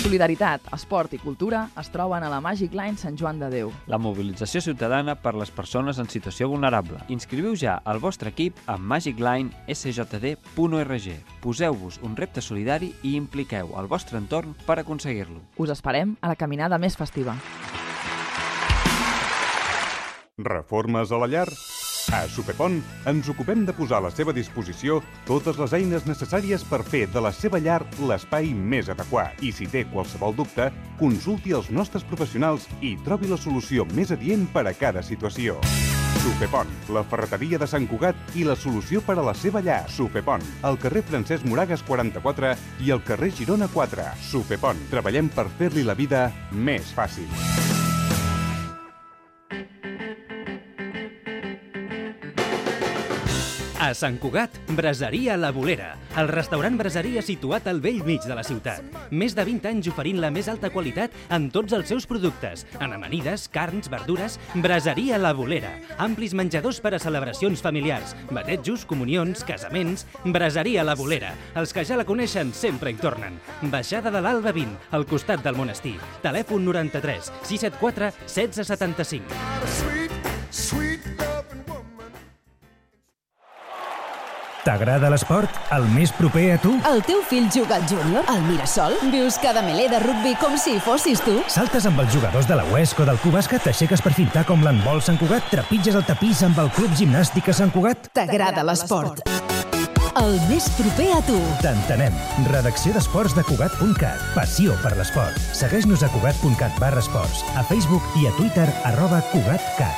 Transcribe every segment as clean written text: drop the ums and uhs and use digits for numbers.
Solidaritat, esport i cultura es troben a la Magic Line Sant Joan de Déu. La mobilització ciutadana per les persones en situació vulnerable. Inscriviu ja el vostre equip a magiclinesjd.org. Poseu-vos un repte solidari i impliqueu el vostre entorn per aconseguir-lo. Us esperem a la caminada més festiva. Reformes a la llar? A Supepont ens ocupem de posar a la seva disposició totes les eines necessàries per fer de la seva llar l'espai més adequat. I si té qualsevol dubte, consulti els nostres professionals i trobi la solució més adient per a cada situació. Supepont, la ferreteria de Sant Cugat i la solució per a la seva llar. Supepont, al carrer Francesc Moragas 44 i al carrer Girona 4. Supepont, treballem per fer-li la vida més fàcil. A Sant Cugat, Braseria La Bolera, el restaurant braseria situat al vell mig de la ciutat. Més de 20 anys oferint la més alta qualitat en tots els seus productes, en amanides, carns, verdures. Braseria La Bolera, amplis menjadors per a celebracions familiars, batejos, comunions, casaments. Braseria La Bolera, els que ja la coneixen sempre hi tornen. Baixada de l'Alba 20, al costat del monestir. Telèfon 93 674 1675. T'agrada l'esport? El més proper a tu? El teu fill juga al júnior? Al Mirasol? Vius cada melé de rugbi com si fossis tu? Saltes amb els jugadors de la UESC o del Club Bàsquet, t'aixeques per fintar com l'handbol Sant Cugat, trepitges el tapís amb el Club Gimnàstica Sant Cugat? T'agrada l'esport? El més proper a tu. T'entenem. Redacció d'esports de Cugat.cat. Passió per l'esport. Segueix-nos a Cugat.cat/esports, a Facebook i a Twitter @CugatCat.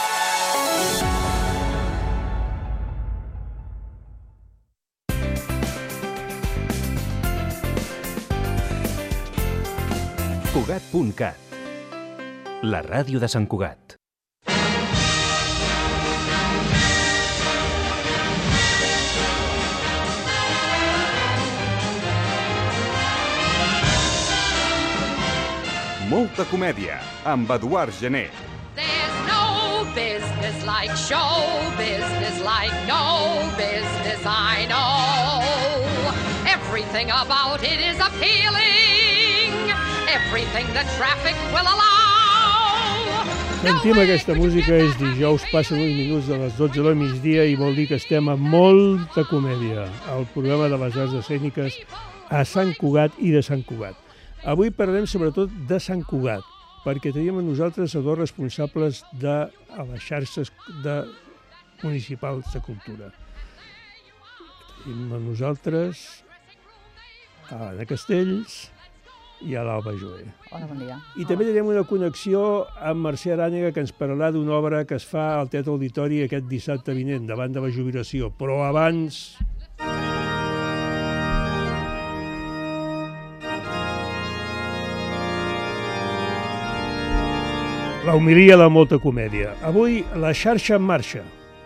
Cugat.cat, la ràdio de Sant Cugat. Molta comèdia, amb Eduard Gené. There's no business like show business like no business I know. Everything about it is appealing. Everything the traffic will allow. Sentim aquesta música, és dijous, passen uns minuts de les 12 del migdia i vol dir que estem a molta comèdia, al programa de les arts escèniques a Sant Cugat i de Sant Cugat. Avui parlem sobretot de Sant Cugat, perquè tenim a nosaltres a dos responsables de les xarxes municipals de cultura. Tenim a nosaltres a l'Anna Castells i a l'Alba Joé. Hola, bon dia. I també tenim una connexió amb Mercè Arànega, que ens parlarà d'una obra que es fa al Teatre Auditori aquest dissabte vinent, davant de la jubilació. Però abans... la homilia de molta comèdia. Avui, la xarxa en marxa.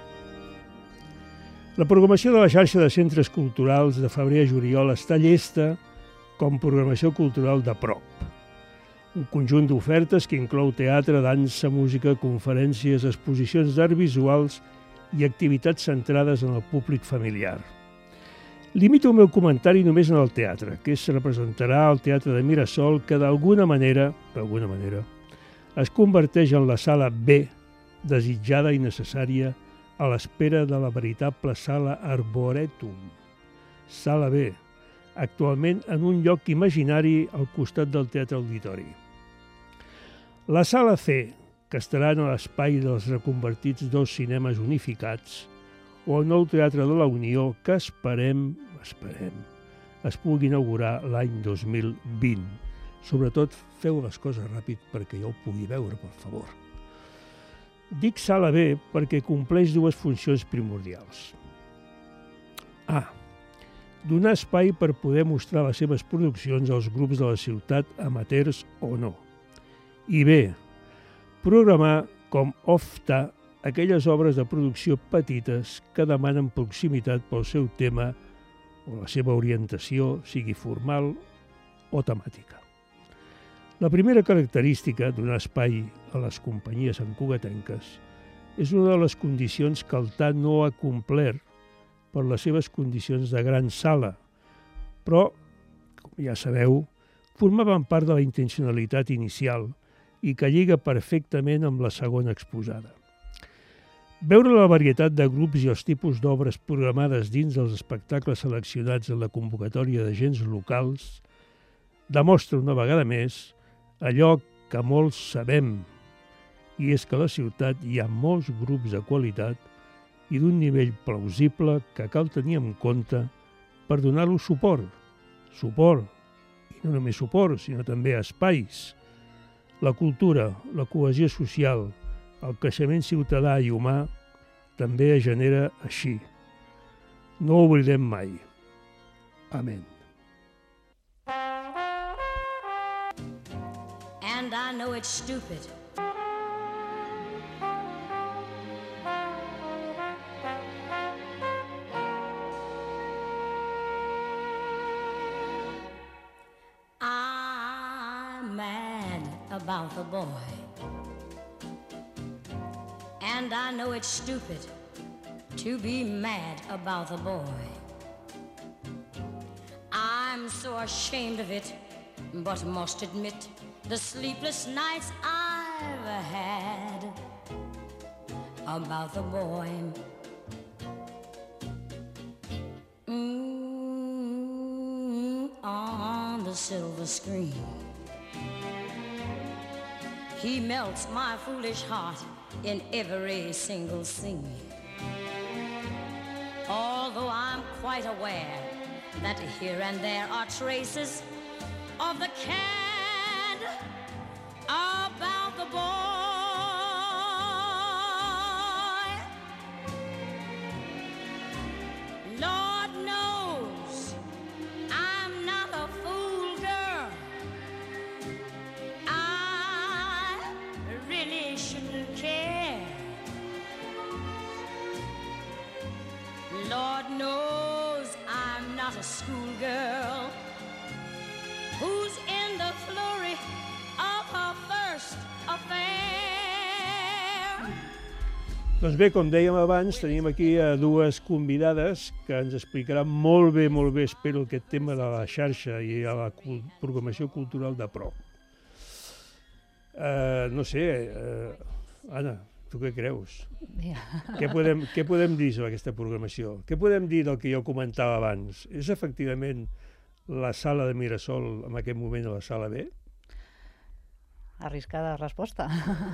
La programació de la xarxa de centres culturals de febrer a juliol està llesta com programació cultural de prop. Un conjunt d'ofertes que inclou teatre, dansa, música, conferències, exposicions d'art visuals i activitats centrades en el públic familiar. Limito el meu comentari només en el teatre, que es representarà al Teatre de Mirasol, que d'alguna manera, es converteix en la sala B, desitjada i necessària, a l'espera de la veritable sala Arboretum. Sala B, actualment en un lloc imaginari al costat del Teatre Auditori. La sala C, que estarà en l'espai dels reconvertits dos cinemes unificats, o el nou Teatre de la Unió, que esperem, es pugui inaugurar l'any 2020. Sobretot, feu les coses ràpid perquè jo ho pugui veure, per favor. Dic sala B perquè compleix dues funcions primordials. A. Donar espai per poder mostrar les seves produccions als grups de la ciutat, amateurs o no. I B. Programar com OFTA aquelles obres de producció petites que demanen proximitat pel seu tema o la seva orientació, sigui formal o temàtica. La primera característica d'un espai a les companyies santcugatenques és una de les condicions que el TAT no ha complert per les seves condicions de gran sala, però, com ja sabeu, formaven part de la intencionalitat inicial i que lliga perfectament amb la segona exposada. Veure la varietat de grups i els tipus d'obres programades dins dels espectacles seleccionats en la convocatòria d'agents locals demostra una vegada més allò que molts sabem, i és que a la ciutat hi ha molts grups de qualitat i d'un nivell plausible que cal tenir en compte per donar-los suport. Suport, i no només suport, sinó també espais. La cultura, la cohesió social, el creixement ciutadà i humà també es genera així. No ho oblidem mai. Amén. And I know it's stupid. I'm mad about the boy. And I know it's stupid to be mad about the boy. I'm so ashamed of it, but must admit the sleepless nights I've had about the boy. On the silver screen, he melts my foolish heart in every single scene. Although I'm quite aware that here and there are traces of the cad about the boy. Lord knows I'm not a fool, girl. I really shouldn't care. Lord knows I'm not a schoolgirl who's in the flurry of her first affair. Doncs bé, com dèiem abans, tenim aquí a dues convidades que ens explicaran molt bé, espero, aquest tema de la xarxa i a la programació cultural de prop. No sé, Anna, tu què creus? Què podem dir sobre aquesta programació? Què podem dir del que jo comentava abans? És efectivament la sala de Mirasol en aquest moment a la sala B? Arriscada resposta.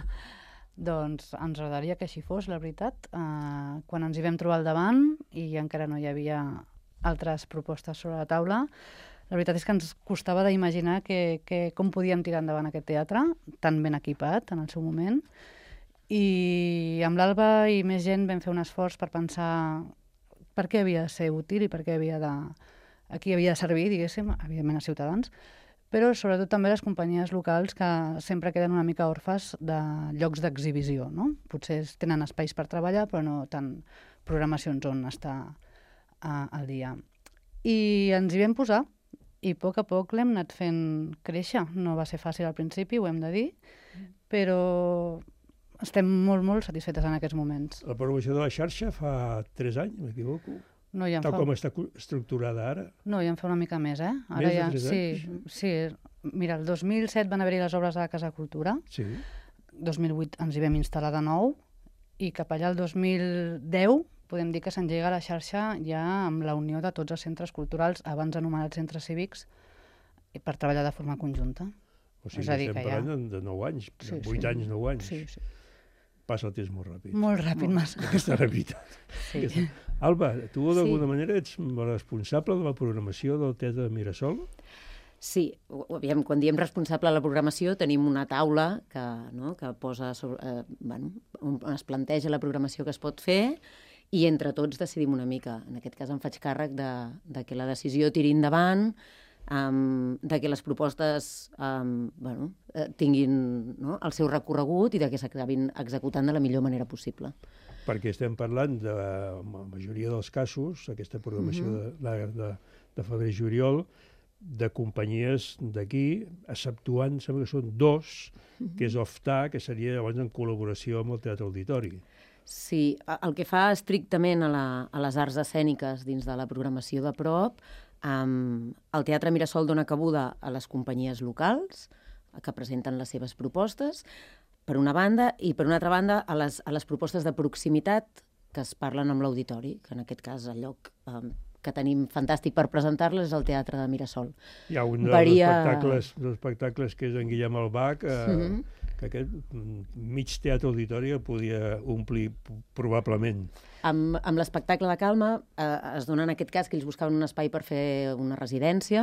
Doncs ens agradaria que així fos, la veritat. Quan ens hi vam trobar al davant i encara no hi havia altres propostes sobre la taula, la veritat és que ens costava d'imaginar com podíem tirar endavant aquest teatre, tan ben equipat en el seu moment. I amb l'Alba i més gent vam fer un esforç per pensar per què havia de ser útil i per què a qui havia de servir, diguéssim, evidentment a ciutadans, però sobretot també les companyies locals que sempre queden una mica orfes de llocs d'exhibició, no? Potser tenen espais per treballar, però no tant programacions on estar al dia. I ens hi vam posar, i a poc l'hem anat fent créixer. No va ser fàcil al principi, ho hem de dir, però estem molt satisfetes en aquests moments. La programació de la xarxa fa 3 anys, m'equivoco? No, ja tal com està estructurada ara? No, ja en fa una mica més, eh? Ara més de 3 anys? Sí. Mira, el 2007 van haver-hi les obres de la Casa Cultura. Sí. 2008 ens hi vam instal·lar de nou i cap allà el 2010 podem dir que s'engega la xarxa ja amb la unió de tots els centres culturals, abans anomenats centres cívics, per treballar de forma conjunta. O sigui, estem parlant de 9 anys, 8 anys, 9 anys. Sí. Passa el temps molt ràpid. Molt ràpid, massa. Aquesta realitat. Sí. Alba, tu d'alguna manera ets responsable de la programació del Teatre de Mirasol? Sí, quan diem responsable de la programació tenim una taula que posa on es planteja la programació que es pot fer i entre tots decidim una mica. En aquest cas em faig càrrec de que la decisió tiri endavant, de que les propostes tinguin el seu recorregut i de que s'acabin executant de la millor manera possible. Perquè estem parlant, de la majoria dels casos, aquesta programació de febrer i juliol, de companyies d'aquí, exceptuant, sembla que són 2, que és OFTA, que seria llavors en col·laboració amb el Teatre Auditori. Sí, el que fa estrictament a les arts escèniques dins de la programació de prop, el Teatre Mirasol dona cabuda a les companyies locals que presenten les seves propostes, per una banda, i per una altra banda a les propostes de proximitat que es parlen amb l'auditori, que en aquest cas el lloc que tenim fantàstic per presentar-les és el Teatre de Mirasol. Hi ha un dels espectacles que és en Guillem Albach, que aquest mig teatre auditori el podia omplir probablement. Amb l'espectacle de Calma es dona en aquest cas que ells buscaven un espai per fer una residència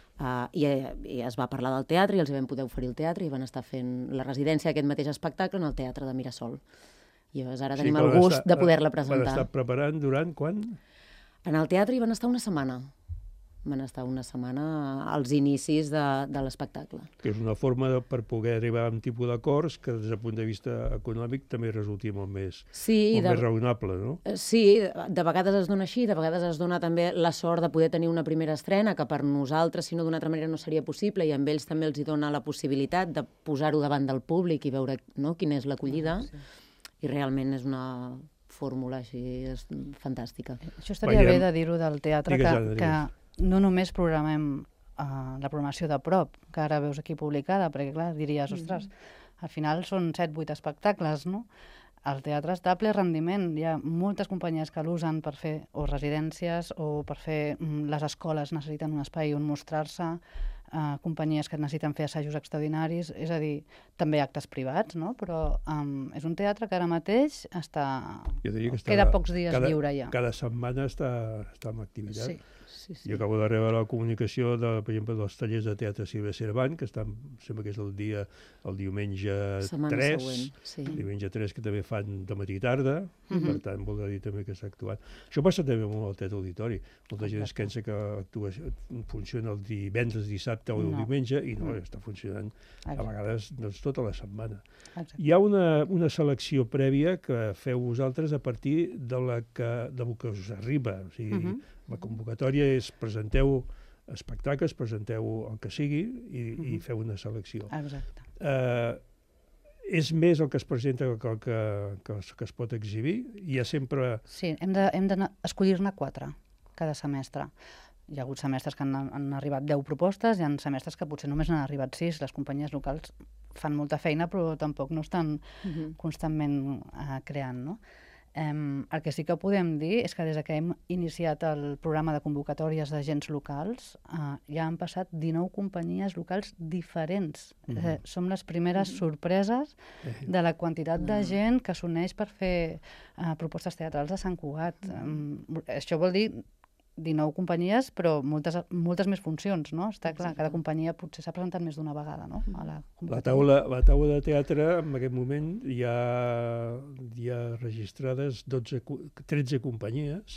i es va parlar del teatre i els vam poder oferir el teatre i van estar fent la residència d'aquest mateix espectacle en el Teatre de Mirasol. I ara tenim el gust de poder-la presentar. Van estar preparant durant quan? En el teatre hi van estar una setmana. Van estar una setmana als inicis de l'espectacle. Que és una forma per poder arribar a un tipus d'acords que des del punt de vista econòmic també resulti molt més raonable, no? Sí, de vegades es dona així, de vegades es dona també la sort de poder tenir una primera estrena que per nosaltres, si no d'una altra manera, no seria possible, i amb ells també els dona la possibilitat de posar-ho davant del públic i veure quina és l'acollida. I realment és una fórmula així fantàstica. Això estaria bé de dir-ho del teatre, que no només programem la programació de prop, que ara veus aquí publicada, perquè clar, diries, ostres, al final són 7-8 espectacles, no? El teatre està a ple rendiment, hi ha moltes companyies que l'usen per fer o residències o per fer... Les escoles necessiten un espai on mostrar-se, companyies que necessiten fer assajos extraordinaris, és a dir, també actes privats, no? Però és un teatre que ara mateix queda pocs dies lliure ja. Cada setmana està en activitat. Sí. Jo acabo de rebre la comunicació, per exemple, dels tallers de teatre Silvia Cervant, que sembla que és el diumenge 3, diumenge 3, que també fan de matí i tarda, per tant, voldrà dir també que s'ha actuat. Això passa també molt al Teatre Auditori. Molta gent es pensa que funciona el divendres, dissabte o el diumenge, i no, està funcionant a vegades tota la setmana. Hi ha una selecció prèvia que feu vosaltres a partir del que us arriba, o sigui, la convocatòria és presenteu espectacles, presenteu el que sigui i feu una selecció. Exacte. És més el que es presenta que el que es pot exhibir? Hi ha sempre... Sí, hem d'escollir-ne 4 cada semestre. Hi ha hagut semestres que han arribat 10 propostes, hi ha semestres que potser només n'han arribat 6. Les companyies locals fan molta feina, però tampoc no estan constantment creant, no? El que sí que podem dir és que des que hem iniciat el programa de convocatòries d'agents locals ja han passat 19 companyies locals diferents. Som les primeres sorpreses de la quantitat de gent que s'uneix per fer propostes teatrals a Sant Cugat. Això vol dir 19 companyies, però moltes més funcions, no? Està clar, cada companyia potser s'ha presentat més d'una vegada, no? La taula de teatre, en aquest moment, hi ha registrades 13 companyies.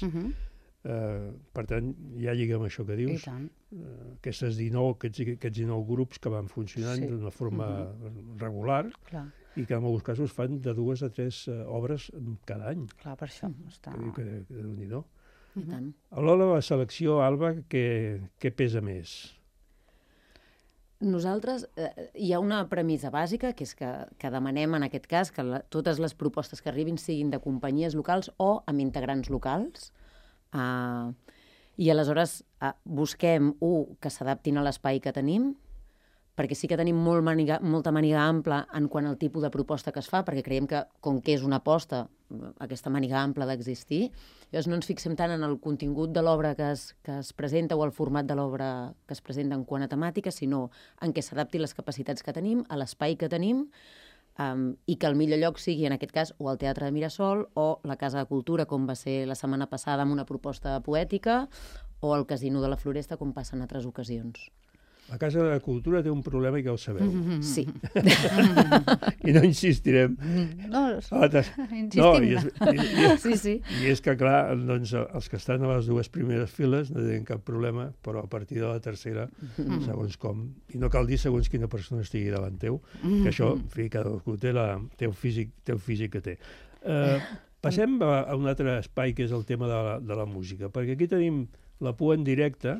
Per tant, ja lliguem això que dius. Aquests 19 grups que van funcionant d'una forma regular i que en molts casos fan de 2 a 3 obres cada any. Clar, per això està... Que Déu-n'hi-do. A l'hora de la selecció, Alba, què pesa més? Nosaltres, hi ha una premissa bàsica, que és que demanem en aquest cas que totes les propostes que arribin siguin de companyies locals o amb integrants locals. I aleshores busquem, que s'adaptin a l'espai que tenim, perquè sí que tenim molta màniga ampla en quant al tipus de proposta que es fa, perquè creiem que, com que és una aposta, aquesta màniga ampla d'existir, llavors no ens fixem tant en el contingut de l'obra que es presenta o el format de l'obra que es presenta en quant a temàtica, sinó en què s'adapti les capacitats que tenim, a l'espai que tenim, i que el millor lloc sigui, en aquest cas, o el Teatre de Mirasol o la Casa de Cultura, com va ser la setmana passada amb una proposta poètica, o el Casino de la Floresta, com passa en altres ocasions. La Casa de la Cultura té un problema que ja ho sabeu. Sí. I no insistirem. No, insistim. Sí. I és que, clar, doncs, els que estan a les 2 primeres files no tenen cap problema, però a partir de la tercera, segons com, i no cal dir segons quina persona estigui davant teu, que això, en fi, cadascú té el físic que té. Passem a un altre espai, que és el tema de la música, perquè aquí tenim la Pua en directe,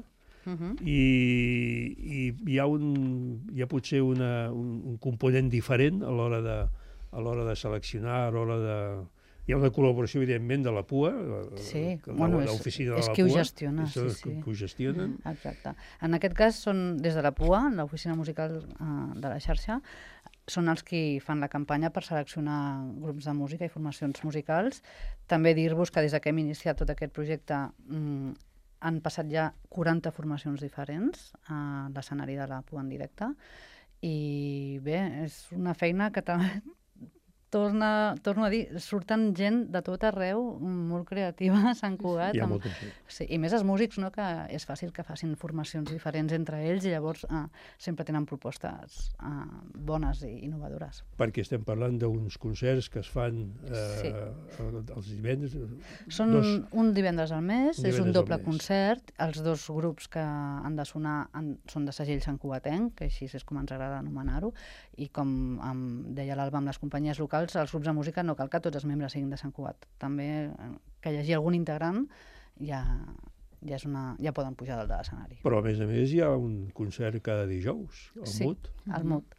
i hi ha potser un component diferent a l'hora de seleccionar, a l'hora Hi ha una col·laboració, evidentment, de la PUA, Sí, de l'oficina de la PUA. És qui ho gestiona, sí. Que ho gestionen. Exacte. En aquest cas són des de la PUA, l'oficina musical de la xarxa, són els qui fan la campanya per seleccionar grups de música i formacions musicals. També dir-vos que des que hem iniciat tot aquest projecte han passat ja 40 formacions diferents a l'escenari de la PUA en directe. I bé, és una feina que també torno a dir, surten gent de tot arreu, molt creativa a Sant Cugat. Hi ha molta gent. Sí, i més els músics, no?, que és fàcil que facin formacions diferents entre ells i llavors sempre tenen propostes bones i innovadores. Perquè estem parlant d'uns concerts que es fan els divendres. Són un divendres al mes, és un doble concert. Els dos grups que han de sonar són de segell santcugatenc, que així és com ens agrada anomenar-ho, i com deia l'Alba amb les companyies locals, els grups de música no cal que tots els membres siguin de Sant Cugat. També que hi hagi algun integrant ja poden pujar dalt de l'escenari. Però a més hi ha un concert cada dijous, al MUT. Sí, al MUT.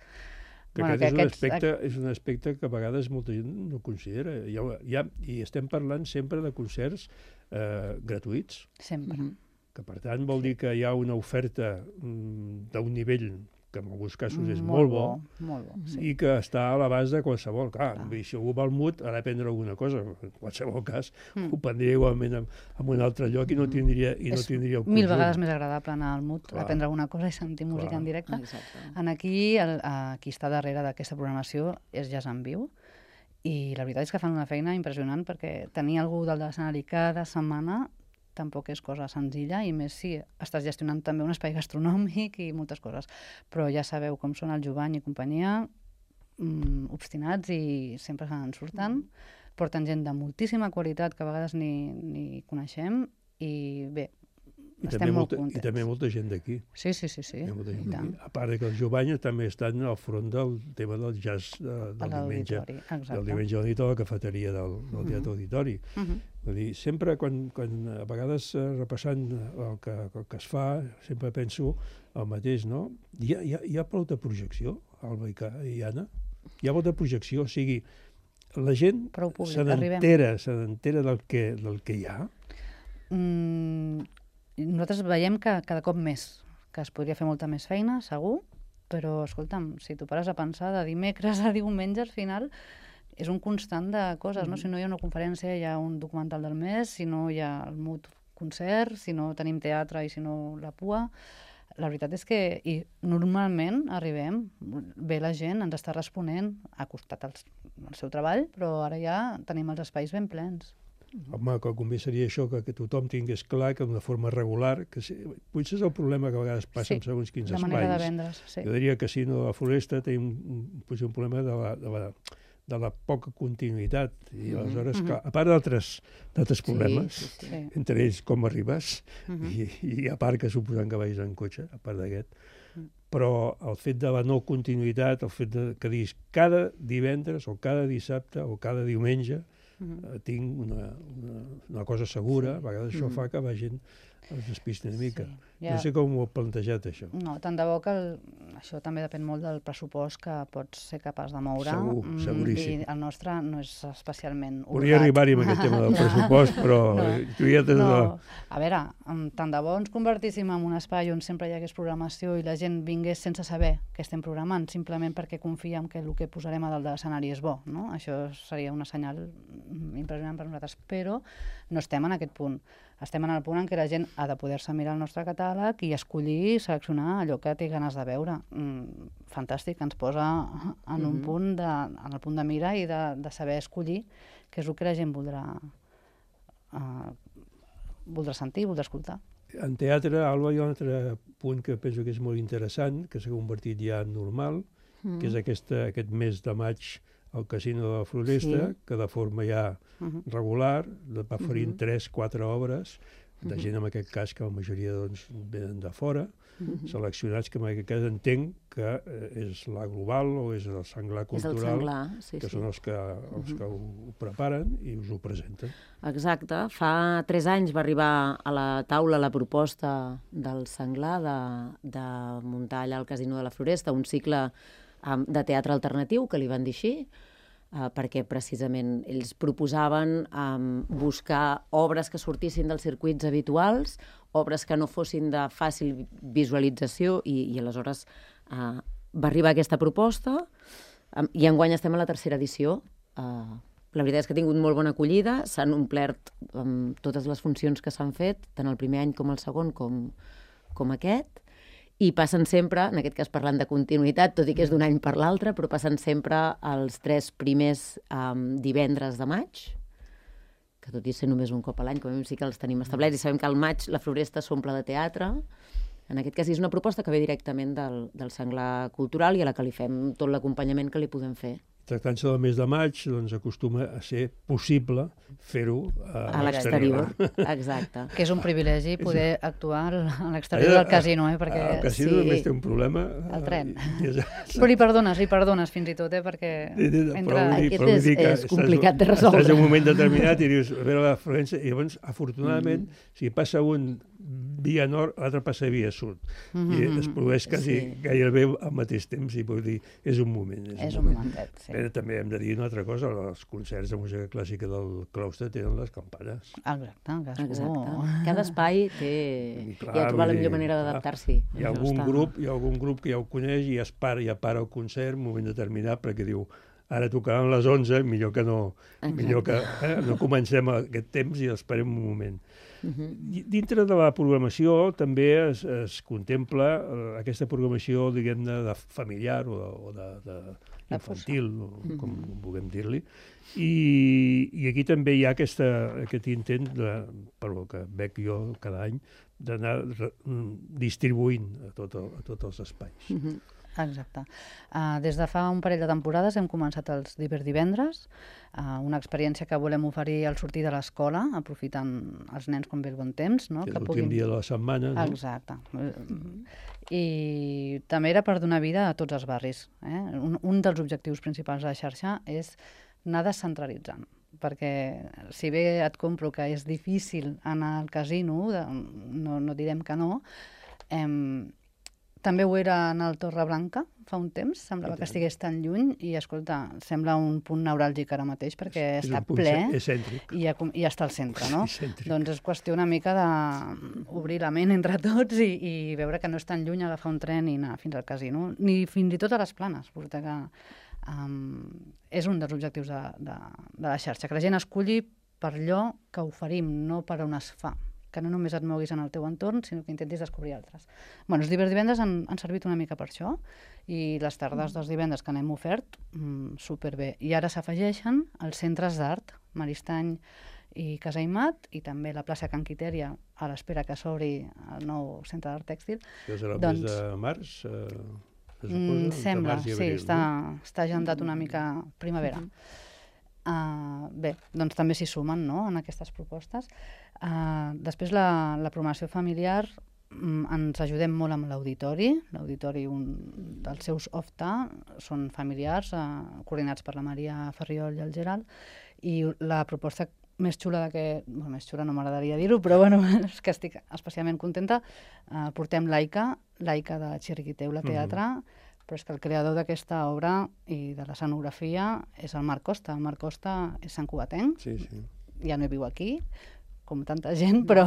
És un aspecte que a vegades molta gent no considera. I estem parlant sempre de concerts gratuïts. Sempre. Que per tant vol dir que hi ha una oferta d'un nivell que en alguns casos és molt bo, i que està a l'abast de qualsevol. Clar, si algú va al MUT ha d'aprendre alguna cosa. En qualsevol cas, ho prendria igualment en un altre lloc i no tindria el conjunt. Mil vegades més agradable anar al MUT, aprendre alguna cosa i sentir música en directe. Aquí està darrere d'aquesta programació és Jazz en Viu, i la veritat és que fan una feina impressionant, perquè tenir algú dalt de l'escenari cada setmana tampoc és cosa senzilla, i més si estàs gestionant també un espai gastronòmic i moltes coses. Però ja sabeu com són el Jovany i companyia, obstinats i sempre se n'en surten. Porten gent de moltíssima qualitat que a vegades ni coneixem, i bé, estem molt contents. I també molta gent d'aquí. Sí. A part que els Jovany també estan al front del tema del jazz del diumenge a la nit a la cafeteria del Teatre Auditori. Vull dir, sempre quan a vegades repassant el que es fa, sempre penso el mateix, no? Hi ha prou de projecció, Alba i Anna? Hi ha prou de projecció, o sigui, la gent se n'entera del que hi ha? Nosaltres veiem que cada cop més, que es podria fer molta més feina, segur, però, escolta'm, si tu pares a pensar de dimecres a diumenge, al final és un constant de coses, no? Si no hi ha una conferència, hi ha un documental del mes, si no hi ha el MUT concert, si no tenim teatre i si no la PUA. La veritat és que normalment arribem, ve la gent, ens està responent, ha costat el seu treball, però ara ja tenim els espais ben plens. Home, que convé seria això, que tothom tingués clar que d'una forma regular, que potser és el problema que a vegades passa en segons quins espais. La manera de vendre's, sí. Jo diria que si no a la Floresta tenim potser un problema de la poca continuïtat, i aleshores, a part d'altres problemes, entre ells com arribes, i a part que suposant que vagis en cotxe, a part d'aquest, però el fet de la no continuïtat, el fet que diguis cada divendres o cada dissabte o cada diumenge tinc una cosa segura, a vegades això fa que la gent es despista una mica. No sé com ho heu plantejat, això. No, tant de bo que això també depèn molt del pressupost que pots ser capaç de moure. Seguríssim. I el nostre no és especialment holgat. Podria arribar-hi amb aquest tema del pressupost, però tu ja tens... A veure, tant de bo ens convertíssim en un espai on sempre hi hagués programació i la gent vingués sense saber què estem programant, simplement perquè confiem que el que posarem a dalt de l'escenari és bo, no? Això seria una senyal impressionant per nosaltres, però no estem en aquest punt. Estem en el punt en què la gent ha de poder-se mirar el nostre catàleg i escollir i seleccionar allò que té ganes de veure. Fantàstic, ens posa en un punt en el punt de mira i de saber escollir què és el que la gent voldrà sentir, voldrà escoltar. En teatre, Alba, hi ha un altre punt que penso que és molt interessant, que s'ha convertit ja en normal, que és aquest mes de maig al Casino de la Floresta, que de forma ja regular va oferint 3-4 obres de gent, en aquest cas, que la majoria venen de fora, seleccionats, que en aquest cas entenc que és la Global o és el Senglar Cultural, que són els que ho preparen i us ho presenten. Exacte. Fa 3 anys va arribar a la taula la proposta del Senglar de muntar allà al Casino de la Floresta un cicle de teatre alternatiu, que li van dir així, perquè precisament ells proposaven buscar obres que sortissin dels circuits habituals, obres que no fossin de fàcil visualització, i aleshores va arribar aquesta proposta, i enguany estem a la tercera edició. La veritat és que ha tingut molt bona acollida, s'han omplert totes les funcions que s'han fet, tant el primer any com el segon, com aquest, i passen sempre, en aquest cas parlant de continuïtat, tot i que és d'un any per l'altre, però passen sempre els 3 primers divendres de maig, que tot i ser només un cop a l'any, com a mínim sí que els tenim establerts, i sabem que al maig la Floresta s'omple de teatre. En aquest cas és una proposta que ve directament del Senglar Cultural i a la que li fem tot l'acompanyament que li podem fer. Tractant-se del mes de maig, doncs acostuma a ser possible fer-ho a l'exterior. Exacte. Que és un privilegi poder actuar a l'exterior del casino, perquè... El casino només té un problema. El tren. Però li perdones fins i tot, perquè... Aquest és complicat de resoldre. Estàs en un moment determinat i dius, a veure la Florència, i llavors, afortunadament, si passa un via nord, l'altre passa via sud. I es produeix quasi gairebé al mateix temps, i vull dir, és un moment. És un momentet, sí. Però també hem de dir una altra cosa, els concerts de música clàssica del claustre tenen les campanes. Exacte. Cada espai té... I ha trobat la millor manera d'adaptar-s'hi. Hi ha algun grup que ja ho coneix i ja para el concert en un moment determinat perquè diu ara tocaran les 11, millor que no comencem aquest temps i esperem un moment. Dintre de la programació també es contempla aquesta programació, diguem-ne, de familiar o d'infantil, com vulguem dir-li, i aquí també hi ha aquest intent, per el que veig jo cada any, d'anar distribuint a tots els espais. Exacte. Des de fa un parell de temporades hem començat els divendres, una experiència que volem oferir al sortir de l'escola, aprofitant els nens quan ve el bon temps. Que és l'últim dia de la setmana. Exacte. I també era per donar vida a tots els barris. Un dels objectius principals de la xarxa és anar descentralitzant, perquè si bé et compro que és difícil anar al casino, no direm que no, també ho era anar al Torreblanca fa un temps, semblava que estigués tan lluny i, escolta, sembla un punt neuràlgic ara mateix perquè està ple i està al centre, no? Doncs és qüestió una mica d'obrir la ment entre tots i veure que no és tan lluny agafar un tren i anar fins al casino, ni fins i tot a les Planes, perquè és un dels objectius de la xarxa, que la gent esculli per allò que oferim, no per on es fa, que no només et moguis en el teu entorn, sinó que intentis descobrir altres. Bueno, els divendres han servit una mica per això, i les tardes dels divendres que n'hem ofert, superbé. I ara s'afegeixen els centres d'art, Maristany i Casaimat, i també la plaça Can Quitèria, a l'espera que s'obri el nou centre d'art tèxtil. Això serà el mes de març? Sembla, sí, està agendat una mica primavera. Bé, doncs també s'hi sumen, no?, en aquestes propostes. Després la programació familiar ens ajudem molt amb l'auditori. L'auditori, un dels seus OFTA, són familiars, coordinats per la Maria Ferriol i el Gerald, i la proposta més xula més xula no m'agradaria dir-ho, però bueno, és que estic especialment contenta, portem Laika de Xirriquiteula Teatre, però és que el creador d'aquesta obra i de l'escenografia és el Marc Costa. El Marc Costa és santcugatenc, ja no hi viu aquí, com tanta gent, però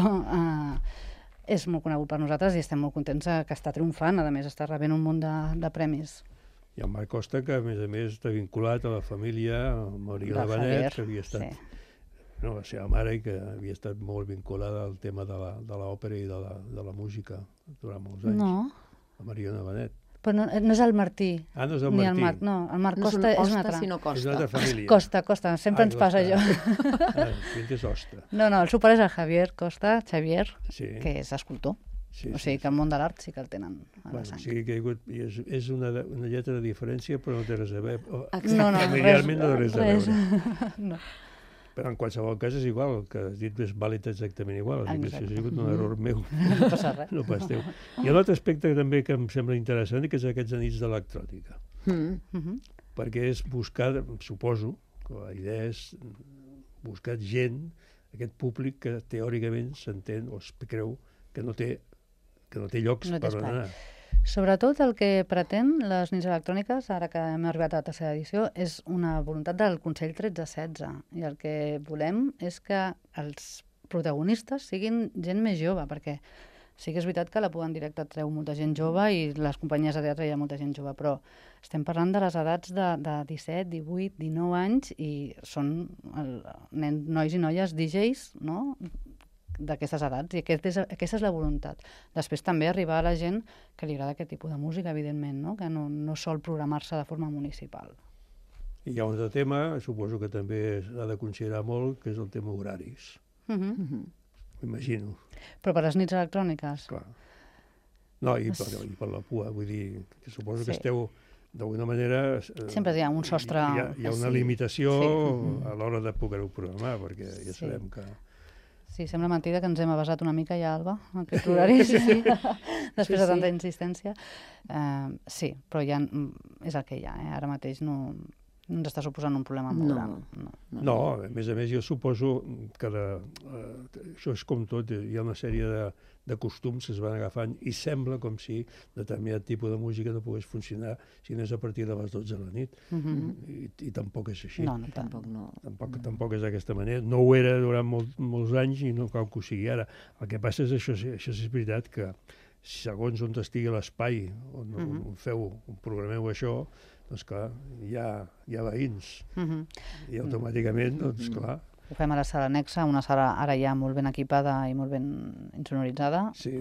és molt conegut per nosaltres i estem molt contents que està triomfant, a més està rebent un munt de premis. I el Marc Costa, que a més està vinculat a la família Mariona Benet, que havia estat la seva mare i que havia estat molt vinculada al tema de l'òpera i de la música durant molts anys. No. La Mariona Benet. Però no és el Martí. No és el Martí. Ni el Marc, no. El Marc Costa és un altre. Sinó Costa. És una altra família. Costa. Sempre ens passa allò. És Ostra. No, el suport és el Xavier Costa, que és escultor. O sigui que el món de l'art sí que el tenen a la sang. O sigui que és una lletra de diferència, però no té res a veure. Familiarment no té res a veure. No. Però en qualsevol cas és igual, el que has dit és vàlid exactament igual. Si ha sigut un error meu, no passa res. No pas teu. Hi ha un altre aspecte també que em sembla interessant, que és aquests anits d'electrònica. Perquè és buscar, suposo, que la idea és buscar gent, aquest públic que teòricament s'entén o es creu que no té llocs per anar. Sobretot el que pretén les nits electròniques, ara que hem arribat a la tercera edició, és una voluntat del Consell 13-16. I el que volem és que els protagonistes siguin gent més jove, perquè sí que és veritat que la Pua en directe treu molta gent jove i les companyies de teatre hi ha molta gent jove, però estem parlant de les edats de 17, 18, 19 anys i són nois i noies DJs, no?, d'aquestes edats, i aquesta és la voluntat. Després també arribar a la gent que li agrada aquest tipus de música, evidentment, no?, que no sol programar-se de forma municipal. I hi ha un altre tema, suposo que també s'ha de considerar molt, que és el tema horaris. M'imagino. Però per les nits electròniques? Clar. No, i per la Pua, vull dir, que suposo que esteu, d'alguna manera... Sempre hi ha un sostre... Hi ha una limitació a l'hora de poder-ho programar, perquè ja sabem que... Sí, sembla mentida que ens hem avasat una mica ja, Alba, aquests horaris, després de tanta insistència. Sí, però ja és el que hi ha, ara mateix no ens està suposant un problema molt gran. No, a més, jo suposo que això és com tot, hi ha una sèrie de costums que es van agafant i sembla com si determinat tipus de música no pogués funcionar si no és a partir de les 12 de la nit. I tampoc és així. No, tampoc no. Tampoc és d'aquesta manera. No ho era durant molts anys i no cal que ho sigui ara. El que passa és això és veritat que segons on estigui l'espai on programeu això, doncs clar, hi ha veïns. I automàticament, doncs clar... Ho fem a la sala anexa, una sala ara ja molt ben equipada i molt ben insonoritzada. Sí.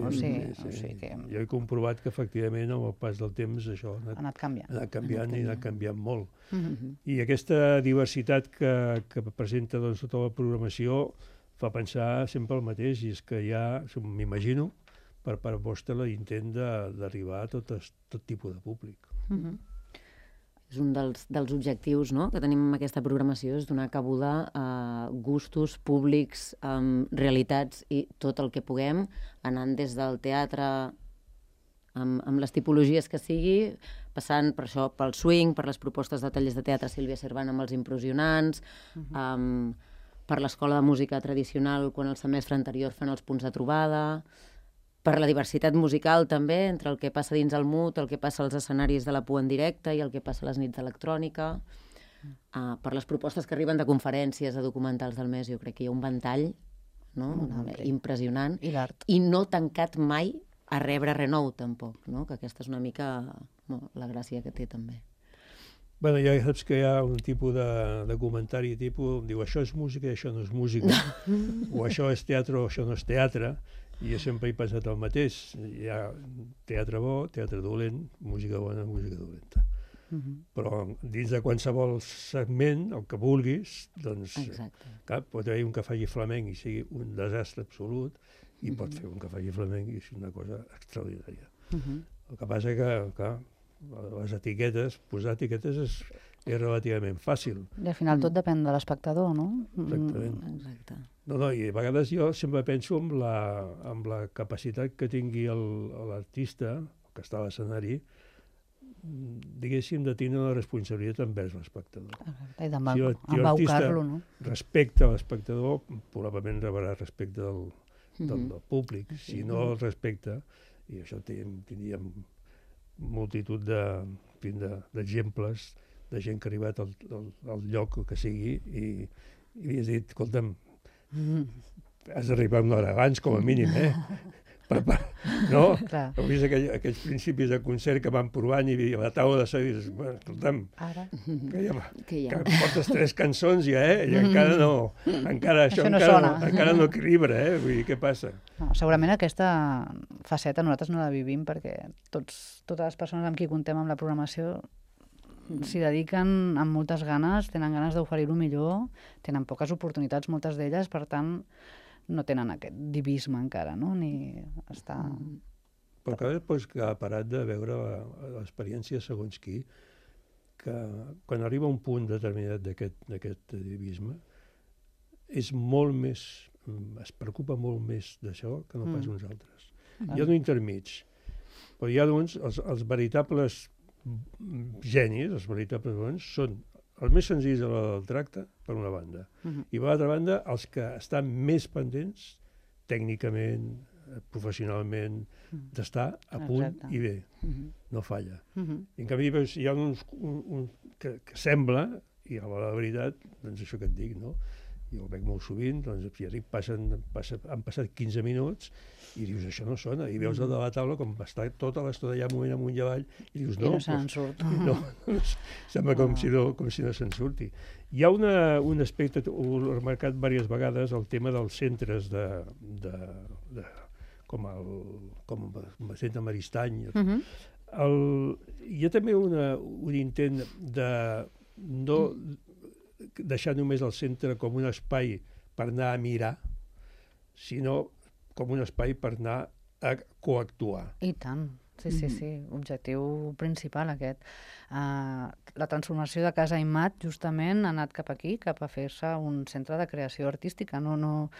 Jo he comprovat que efectivament amb el pas del temps això ha anat canviant i ha anat canviant molt. I aquesta diversitat que presenta tota la programació fa pensar sempre el mateix, i és que hi ha, m'imagino, per part vostra l'intent d'arribar a tot tipus de públic. És un dels objectius que tenim amb aquesta programació, és donar cabuda a gustos públics, realitats i tot el que puguem, anant des del teatre amb les tipologies que sigui, passant per això, pel swing, per les propostes de tallers de teatre Sílvia Cervant amb els Impressionants, per l'escola de música tradicional quan el semestre anterior fan els punts de trobada, per la diversitat musical també, entre el que passa dins el MUT, el que passa als escenaris de la Pua en directe i el que passa a les nits d'electrònica, per les propostes que arriben de conferències, de documentals del mes. Jo crec que hi ha un ventall impressionant i no tancat mai a rebre renou tampoc, que aquesta és una mica la gràcia que té també. Bé, ja saps que hi ha un tipus de comentari tipus, diu això és música i això no és música, o això és teatre o això no és teatre. I jo sempre he pensat el mateix. Hi ha teatre bo, teatre dolent, música bona, música dolenta. Però dins de qualsevol segment, el que vulguis, doncs pot haver un que faci flamenc i sigui un desastre absolut, i pot fer un que faci flamenc i sigui una cosa extraordinària. El que passa que, clar, les etiquetes, posar etiquetes és relativament fàcil. I al final tot depèn de l'espectador, no? Exactament. No, i a vegades jo sempre penso en la capacitat que tingui l'artista, que està a l'escenari, diguéssim, de tenir una responsabilitat envers l'espectador. I d'embaucar-lo, no? Respecte a l'espectador, probablement rebrà respecte del públic. Si no el respecta, i això tindríem multitud d'exemples de gent que ha arribat al lloc que sigui i li has dit, escolta'm, has d'arribar una hora abans, com a mínim, no? Heu vist aquells principis de concert que van provant i a la taula de so i dius, escolta'm, que portes 3 cançons ja, i encara no equilibra, vull dir, què passa? Segurament aquesta faceta nosaltres no la vivim perquè totes les persones amb qui contem amb la programació s'hi dediquen amb moltes ganes, tenen ganes d'oferir-ho millor, tenen poques oportunitats, moltes d'elles, per tant, no tenen aquest divisme encara, no? Ni està... Però cada vegada que ha parat de veure l'experiència segons qui, que quan arriba a un punt determinat d'aquest divisme, és molt més, es preocupa molt més d'això que no pas uns altres. Hi ha un intermig, però hi ha, doncs, els veritables genis, els veritables bons, són els més senzills a l'hora del tracte, per una banda, i per l'altra banda, els que estan més pendents, tècnicament, professionalment d'estar a punt i bé, no falla. En canvi, hi ha uns que sembla, i a la veritat, doncs això que et dic, no? Jo ho veig molt sovint, doncs ja dic, han passat 15 minuts i dius, això no sona, i veus el de la taula com està tota l'estona allà amunt i avall, i dius, no, no se'n surt. No, sembla com si no se'n surti. Hi ha un aspecte, ho he remarcat diverses vegades, el tema dels centres com el centre Maristany. Hi ha també un intent de no deixar només el centre com un espai per anar a mirar, sinó com un espai per anar a coactuar. I tant. Sí, objectiu principal aquest. La transformació de Casa Immat justament ha anat cap aquí, cap a fer-se un centre de creació artística. No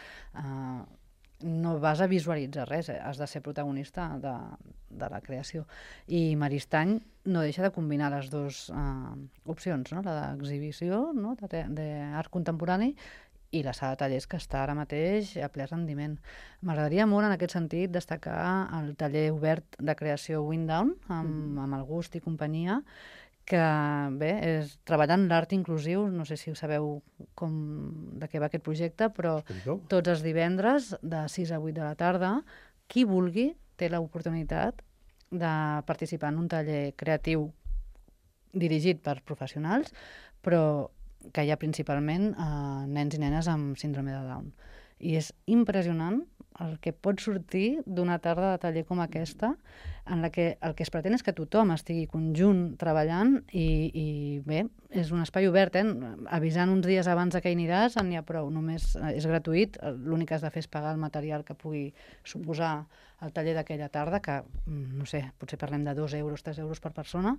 vas a visualitzar res, has de ser protagonista de la creació. I Maristany no deixa de combinar les dues opcions, no? La d'exhibició, no? D'art contemporani, i la sala de tallers, que està ara mateix a ple rendiment. M'agradaria molt, en aquest sentit, destacar el taller obert de creació Windown, amb el Gust i companyia, que, bé, és treballant l'art inclusiu, no sé si ho sabeu de què va aquest projecte, però tots els divendres, de 6 a 8 de la tarda, qui vulgui té l'oportunitat de participar en un taller creatiu dirigit per professionals, però que hi ha principalment nens i nenes amb síndrome de Down. I és impressionant el que pot sortir d'una tarda de taller com aquesta, en la que el que es pretén és que tothom estigui conjunt treballant i bé, és un espai obert, avisant uns dies abans que hi aniràs, n'hi ha prou, només és gratuït, l'únic que has de fer és pagar el material que pugui suposar el taller d'aquella tarda, que, no sé, potser parlem de 2 euros, 3 euros per persona,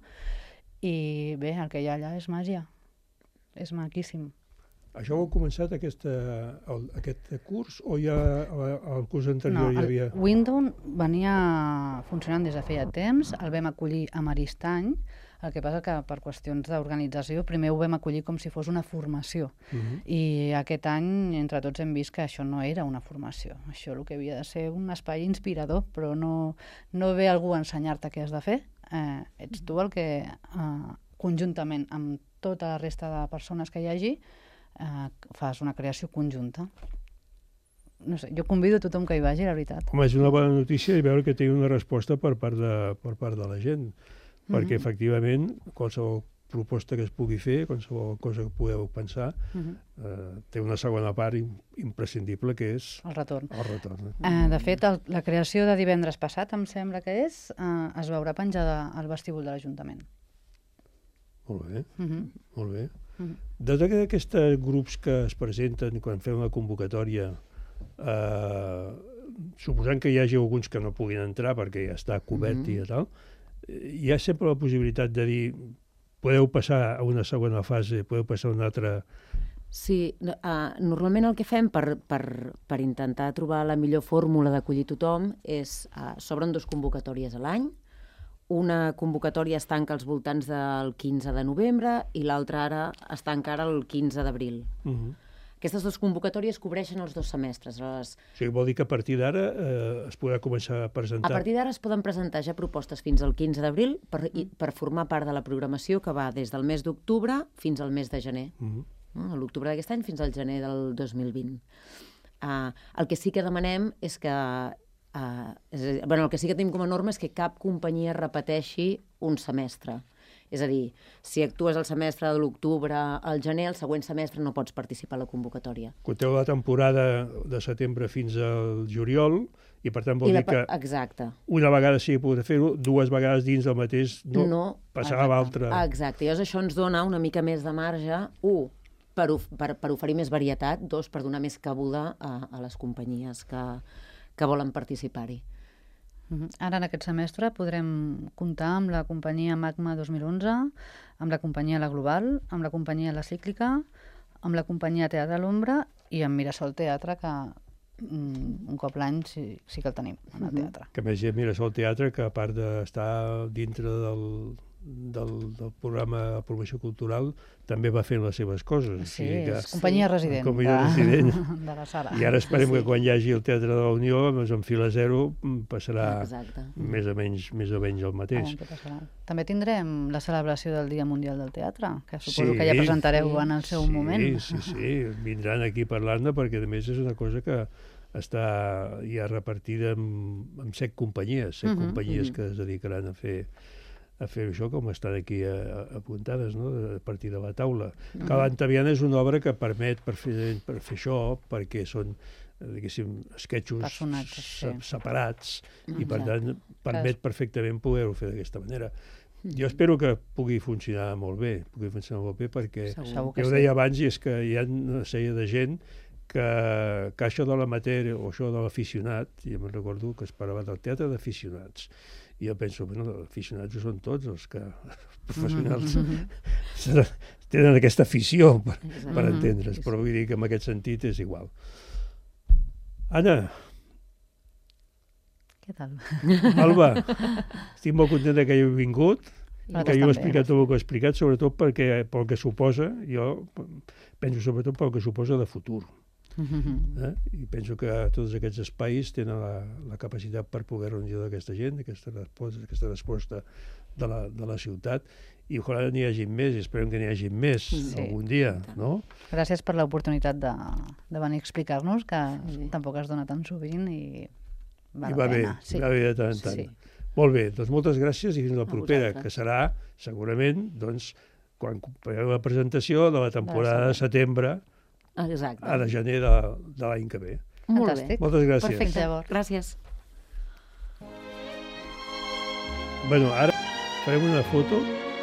i bé, el que hi ha allà és màgia. És maquíssim. Això ho heu començat aquest curs o ja el curs anterior hi havia? No, el Windown venia funcionant des de feia temps, el vam acollir a Maristany, el que passa que per qüestions d'organització primer ho vam acollir com si fos una formació. I aquest any entre tots hem vist que això no era una formació. Això el que havia de ser un espai inspirador, però no ve algú a ensenyar-te què has de fer. Ets tu el que conjuntament amb tota la resta de persones que hi hagi, fas una creació conjunta. No sé, jo convido a tothom que hi vagi, la veritat. Home, és una bona notícia i veure que té una resposta per part de la gent, perquè efectivament qualsevol proposta que es pugui fer, qualsevol cosa que podeu pensar, té una segona part imprescindible, que és el retorn. De fet, la creació de divendres passat, em sembla que es veurà penjada al vestíbul de l'Ajuntament. Molt bé, molt bé. De tots aquests grups que es presenten quan fem una convocatòria, suposant que hi hagi alguns que no puguin entrar perquè ja està cobert i tal, hi ha sempre la possibilitat de dir podeu passar a una segona fase, podeu passar a una altra... Sí, normalment el que fem per intentar trobar la millor fórmula d'acollir tothom és s'obren 2 convocatòries a l'any. Una convocatòria es tanca als voltants del 15 de novembre i l'altra ara es tanca ara el 15 d'abril. Aquestes 2 convocatòries cobreixen els 2 semestres. O sigui, vol dir que a partir d'ara es podrà començar a presentar... A partir d'ara es poden presentar ja propostes fins al 15 d'abril per formar part de la programació que va des del mes d'octubre fins al mes de gener. L'octubre d'aquest any fins al gener del 2020. El que sí que demanem és que... el que sí que tenim com a norma és que cap companyia repeteixi un semestre. És a dir, si actues el semestre de l'octubre al gener, el següent semestre no pots participar a la convocatòria. Compteu la temporada de setembre fins al juliol i per tant vol dir que una vegada sí que podeu fer-ho, 2 vegades dins del mateix no passar a l'altre. Exacte, llavors això ens dona una mica més de marge, per oferir més varietat, 2, per donar més cabuda a les companyies que volen participar-hi. Ara, en aquest semestre, podrem comptar amb la companyia Magma 2011, amb la companyia La Global, amb la companyia La Cíclica, amb la companyia Teatre a l'Ombra i amb Mirasol Teatre, que un cop l'any sí que el tenim, en el teatre. Que més hi ha Mirasol Teatre, que a part d'estar dintre programa de promoció cultural també va fent les seves coses. Sí, és companyia resident de la sala. I ara esperem que quan hi hagi el Teatre de la Unió, doncs en Fila Zero passarà més o menys el mateix. També tindrem la celebració del Dia Mundial del Teatre, que suposo que ja presentareu en el seu moment. Sí, vindran aquí a parlar-ne, perquè a més és una cosa que està ja repartida en 7 companyies, que es dedicaran a fer això, com estan aquí apuntades, no? A partir de la taula. Calantaviana és una obra que permet per fer això, perquè són, diguéssim, esquetxos separats, i per tant permet perfectament poder-ho fer d'aquesta manera. Jo espero que pugui funcionar molt bé, perquè ja ho deia abans, i és que hi ha una sèrie de gent que això de l'amateur o això de l'aficionat, jo me'n recordo que es parlava del teatre d'aficionats, i jo penso, bueno, aficionats ho són tots, els professionals tenen aquesta afició per entendre's, però vull dir que en aquest sentit és igual. Anna. Què tal? Alba, estic molt contenta que heu vingut, que jo he explicat tot el que he explicat, sobretot pel que suposa, jo penso sobretot pel que suposa de futur. I penso que tots aquests espais tenen la capacitat per poder reunir aquesta gent, aquesta resposta de la ciutat, i ojalà n'hi hagi més, i esperem que n'hi hagi més algun dia, no? Gràcies per l'oportunitat de venir a explicar-nos, que tampoc es dona tan sovint i val la pena. I va bé de tant en tant. Molt bé, doncs moltes gràcies i fins la propera, que serà segurament quan fareu la presentació de la temporada de setembre, a de gener de l'any que ve. Molt bé. Moltes gràcies. Perfecte, llavors. Gràcies. Bueno, ara farem una foto.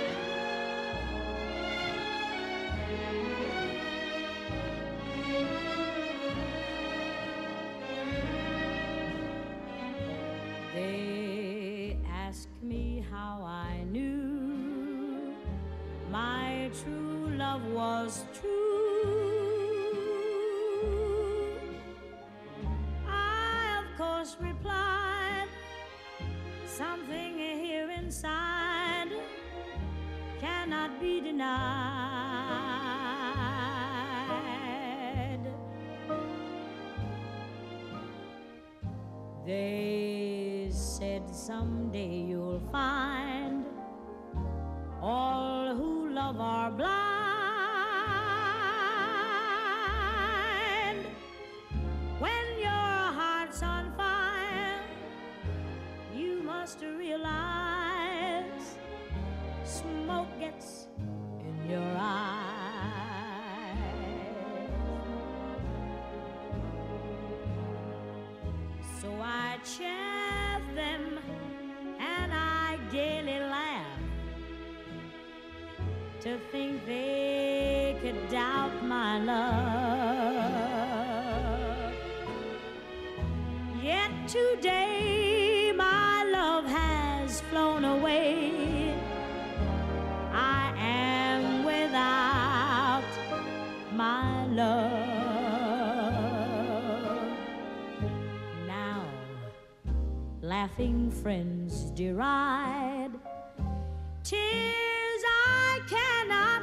They ask me how I knew my true love was true. Replied, something here inside cannot be denied. They said someday you'll find all who love are blind. When your heart's on fire, to realize smoke gets in your eyes. So I chaff them and I gaily laugh to think they could doubt my love. Yet today flown away. I am without my love. Now, laughing friends deride tears I cannot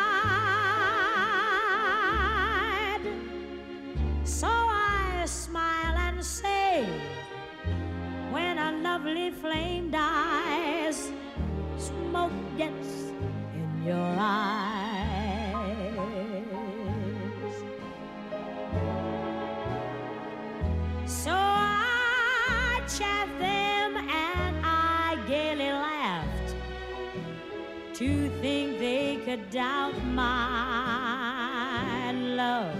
hide. So I smile and say, when a lovely flame dies, smoke gets in your eyes. So I chaffed them and I gaily laughed to think they could doubt my love.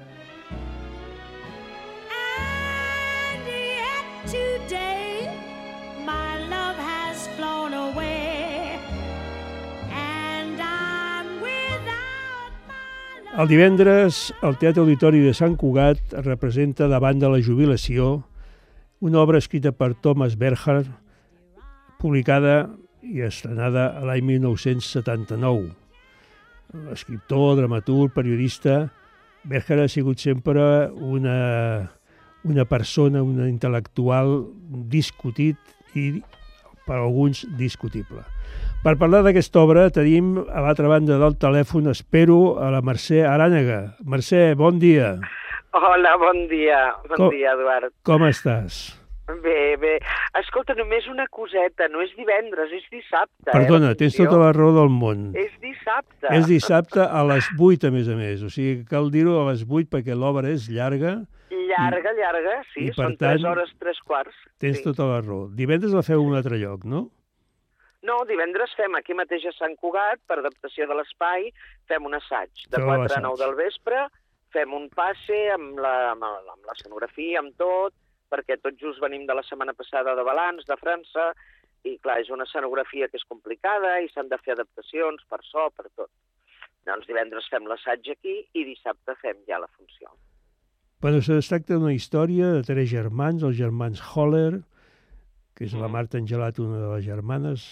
And yet today my love has flown away and I'm without my love. El divendres, el Teatre Auditori de Sant Cugat representa Davant de la jubilació, una obra escrita per Thomas Bernhard, publicada i estrenada a l'any 1979. Escriptor, dramaturg, periodista, Bernhard ha sigut sempre una persona, un intel·lectual discutit i per alguns discutible. Per parlar d'aquesta obra tenim a l'altra banda del telèfon, espero, a la Mercè Arànega. Mercè, bon dia. Hola, bon dia. Bon dia, Eduard. Com estàs? Bé. Escolta, només una coseta. No és divendres, és dissabte. Perdona, tens tota la raó del món. És dissabte. És dissabte a les 8, a més. O sigui, cal dir-ho a les 8 perquè l'obra és llarga. Llarga, sí. Són 3 hores, 3 quarts. Tens tota la raó. Divendres la feu a un altre lloc, no? No, divendres fem aquí mateix a Sant Cugat, per adaptació de l'espai, fem un assaig. De 4 a 9 del vespre, fem un passe amb l'escenografia, amb tot, perquè tot just venim de la setmana passada de Valans, de França, i clar, és una escenografia que és complicada i s'han de fer adaptacions per so, per tot. Doncs divendres fem l'assaig aquí i dissabte fem ja la funció. Bueno, es tracta d'una història de 3 germans, els germans Holler, que és la Marta Angelat, una de les germanes,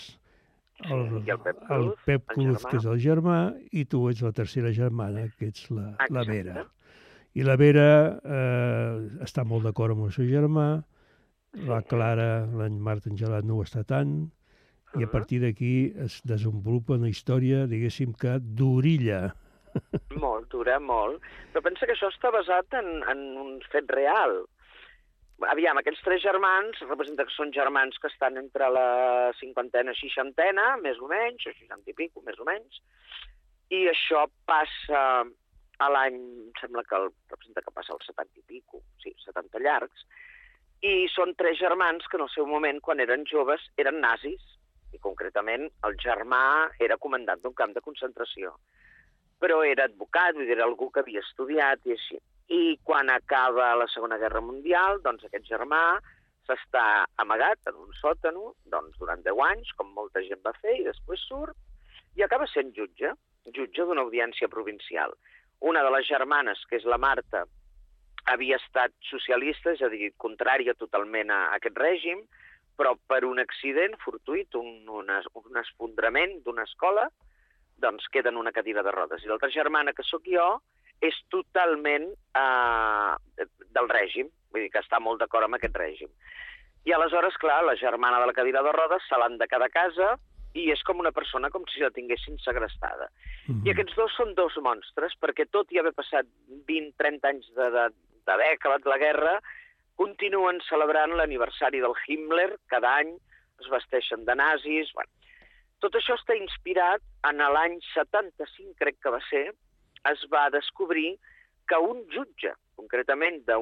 el Pep Cruz, que és el germà, i tu ets la tercera germana, que ets la Vera. I la Vera està molt d'acord amb el seu germà, la Clara, la Marta Angelat, no ho està tant, i a partir d'aquí es desenvolupa una història, diguéssim que d'orilla. Molt, dura molt. Però pensa que això està basat en un fet real. Aviam, aquells 3 germans representa que són germans que estan entre la 50ena i 60ena, més o menys, o 60 i pico, més o menys, i això passa a l'any, em sembla que representa que passa als 70 i pico, sí, 70 llargs, i són 3 germans que en el seu moment, quan eren joves, eren nazis, i concretament el germà era comandant d'un camp de concentració, però era advocat, vull dir, era algú que havia estudiat i així. I quan acaba la Segona Guerra Mundial, doncs aquest germà s'està amagat en un sòtano durant 10 anys, com molta gent va fer, i després surt i acaba sent jutge d'una audiència provincial. Una de les germanes, que és la Marta, havia estat socialista, és a dir, contrària totalment a aquest règim, però per un accident fortuït, un esfondrament d'una escola, doncs queda en una cadira de rodes. I l'altra germana, que sóc jo, és totalment del règim, vull dir que està molt d'acord amb aquest règim. I aleshores, clar, la germana de la cadira de rodes se l'han de quedar a casa i és com una persona com si la tinguessin segrestada. I aquests dos són 2 monstres, perquè tot i haver passat 20-30 anys d'haver acabat la guerra, continuen celebrant l'aniversari del Himmler, cada any es vesteixen de nazis. Bueno, tot això està inspirat en l'any 75, crec que va ser, es va descobrir que un jutge, concretament de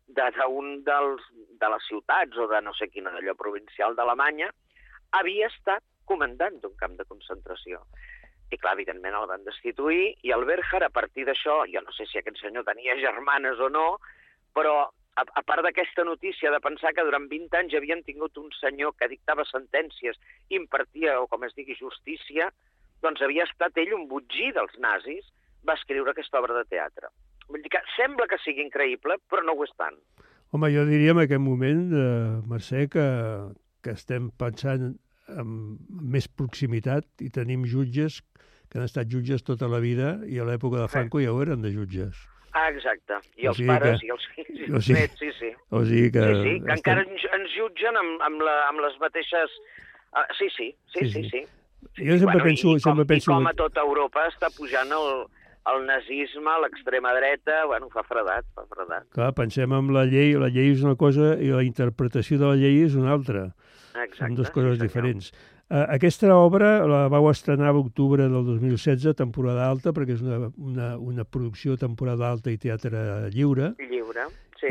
les ciutats o de no sé quina d'allò provincial d'Alemanya, havia estat comandant d'un camp de concentració. I clar, evidentment el van destituir i el Berger, a partir d'això, jo no sé si aquest senyor tenia germanes o no, però a part d'aquesta notícia de pensar que durant 20 anys havien tingut un senyor que dictava sentències, impartia, o com es digui, justícia, doncs havia estat ell un botgí dels nazis, va escriure aquesta obra de teatre. Vull dir que sembla que sigui increïble, però no ho és tant. Home, jo diria en aquest moment, Mercè, que estem pensant amb més proximitat i tenim jutges que han estat jutges tota la vida i a l'època de Franco ja ho eren de jutges. Ah, exacte. I els pares i els fills i els nets, sí. O sigui que... Sí, que encara ens jutgen amb les mateixes... Sí. Jo sempre penso... I com a tota Europa està pujant el nazisme, l'extrema dreta, bueno, fa fredat. Clar, pensem en la llei és una cosa i la interpretació de la llei és una altra. Exacte. Són dues coses diferents. Aquesta obra la vau estrenar a l'octubre del 2016, temporada alta, perquè és una producció temporada alta i teatre lliure. Lliure, sí.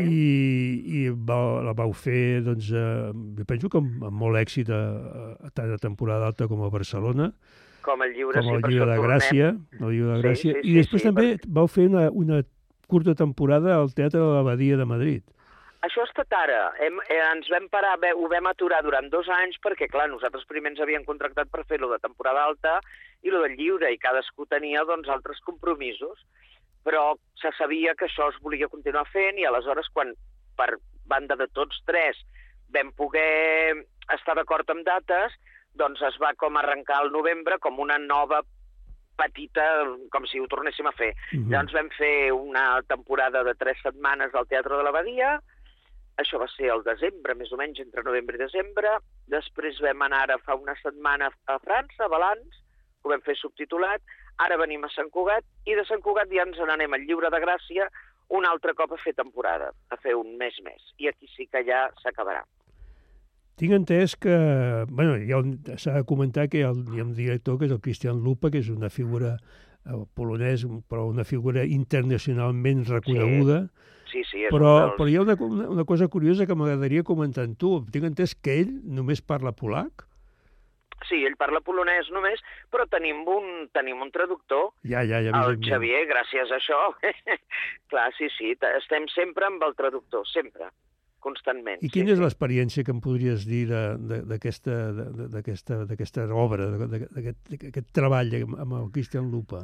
I la vau fer, doncs, jo penso que amb molt èxit tant a temporada alta com a Barcelona. Com el lliure, com el llibre de Gràcia. Sí, i després també vau fer una curta temporada al Teatre de l'Abadia de Madrid. Això ha estat ara. Ens vam parar, ho vam aturar durant 2 anys perquè, clar, nosaltres primer ens havíem contractat per fer-lo de temporada alta i lo del lliure, i cadascú tenia, doncs, altres compromisos. Però se sabia que això es volia continuar fent i aleshores, quan per banda de tots 3 vam poder estar d'acord amb dates, doncs es va com arrencar al novembre com una nova petita, com si ho tornéssim a fer. Llavors vam fer una temporada de 3 setmanes al Teatre de l'Abadia, això va ser al desembre, més o menys entre novembre i desembre. Després vam anar ara fa una setmana a França, a Valence, ho vam fer subtitulat. Ara venim a Sant Cugat i de Sant Cugat ja ens n'anem al Lliure de Gràcia un altre cop a fer temporada, a fer un mes més. I aquí sí que ja s'acabarà. Tinc entès que, bueno, s'ha de comentar que hi ha un director que és el Christian Lupa, que és una figura polonès, però una figura internacionalment reconeguda. Sí, però hi ha una cosa curiosa que m'agradaria comentar amb tu. Tinc entès que ell només parla polac? Sí, ell parla polonès només, però tenim un traductor, el Xavier, gràcies a això. Clar, sí, estem sempre amb el traductor, sempre, constantment. I quina és l'experiència que em podries dir d'aquesta obra, d'aquest treball amb el Christian Lupa?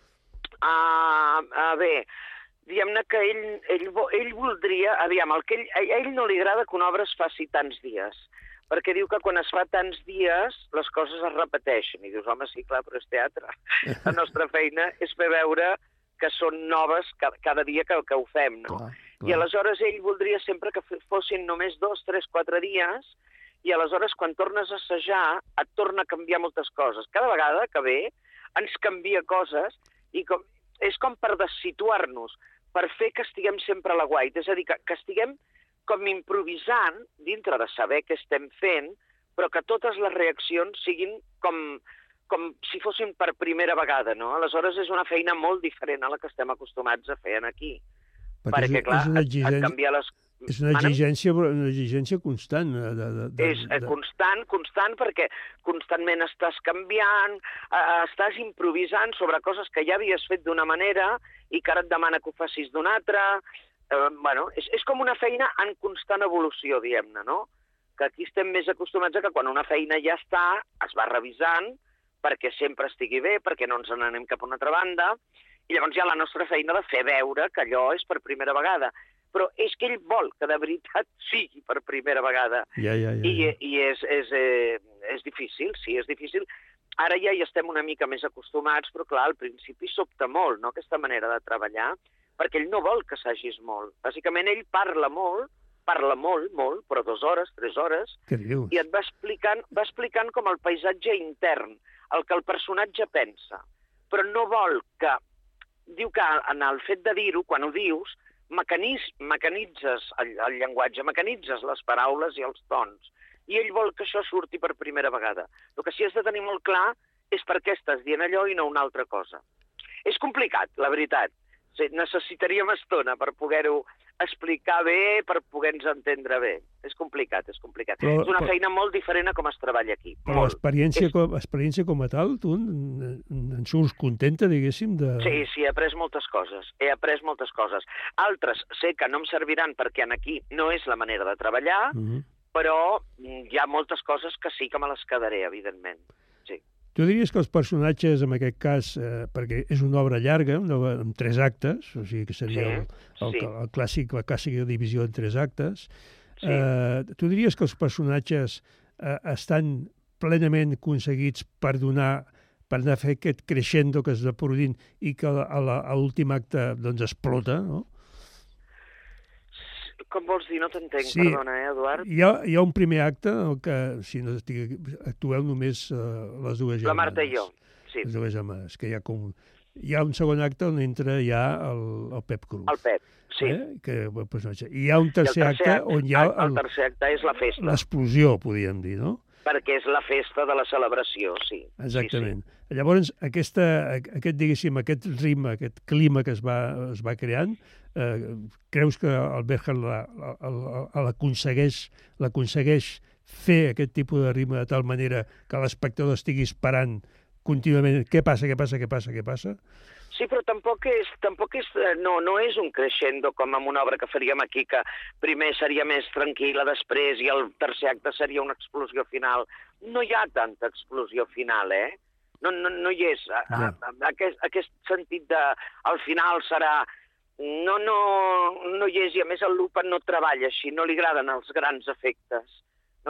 Bé, diguem-ne que ell voldria... Aviam, a ell no li agrada que una obra es faci tants dies, perquè diu que quan es fa tants dies les coses es repeteixen. I dius, home, sí, clar, però és teatre. La nostra feina és fer veure que són noves cada dia que ho fem, no? Clar. I aleshores ell voldria sempre que fossin només 2, 3, 4 dies, i aleshores quan tornes a assajar et torna a canviar moltes coses. Cada vegada que ve ens canvia coses, i és com per dessituar-nos, per fer que estiguem sempre a l'aguait. És a dir, que estiguem com improvisant, dintre de saber què estem fent, però que totes les reaccions siguin com si fossin per primera vegada, no? Aleshores és una feina molt diferent a la que estem acostumats a fer aquí. Perquè, clar, canviar les... És una exigència constant. És constant perquè constantment estàs canviant, estàs improvisant sobre coses que ja havies fet d'una manera i que ara et demana que ho facis d'una altra. És com una feina en constant evolució, diguem-ne, no? Que aquí estem més acostumats a que quan una feina ja està, es va revisant perquè sempre estigui bé, perquè no ens n'anem cap a una altra banda, i llavors hi ha la nostra feina de fer veure que allò és per primera vegada. Però és que ell vol que de veritat sigui per primera vegada. I és difícil, sí, és difícil. Ara ja hi estem una mica més acostumats, però clar, al principi sobta molt, no?, aquesta manera de treballar, perquè ell no vol que s'agis molt. Bàsicament, ell parla molt, però 2 hores, 3 hores, i et va explicant com el paisatge intern, el que el personatge pensa. Però no vol que... Diu que en el fet de dir-ho, quan ho dius, mecanitzes el llenguatge, mecanitzes les paraules i els tons. I ell vol que això surti per primera vegada. El que sí has de tenir molt clar és per què estàs dient allò i no una altra cosa. És complicat, la veritat. Necessitaríem estona per poder-ho explicar bé, per poder-nos entendre bé. És complicat. És una feina molt diferent a com es treballa aquí. Però l'experiència com a tal, tu en surts contenta, diguéssim? Sí, he après moltes coses. Altres sé que no em serviran perquè aquí no és la manera de treballar, però hi ha moltes coses que sí que me les quedaré, evidentment. Sí. Tu diries que els personatges, en aquest cas, perquè és una obra llarga, una obra amb 3 actes, o sigui que seria la clàssica divisió en 3 actes, tu diries que els personatges estan plenament aconseguits per anar a fer aquest crescendo que es va produint i que a l'últim acte doncs explota, no? Com vols dir? No t'entenc, perdona, Eduard? Hi ha un primer acte en el que, si no actueu només les dues germanes. La Marta i jo, sí. Les dues germanes, que hi ha un segon acte on entra ja el Pep Cruz. El Pep, sí. I hi ha un tercer acte on hi ha... El tercer acte és la festa. L'explosió, podríem dir, no? Perquè és la festa de la celebració, sí. Exactament. Sí. Llavors, aquest ritme, aquest clima que es va creant, creus que el Berger l'aconsegueix fer aquest tipus de ritme de tal manera que l'espectador estigui esperant contínuament què passa? Sí, però tampoc no és un crescendo com en una obra que faríem aquí, que primer seria més tranquil·la, després, i el tercer acte seria una explosió final. No hi ha tanta explosió final, No hi és. Aquest sentit de al final serà... No hi és, i a més el Lupa no treballa així, no li agraden els grans efectes.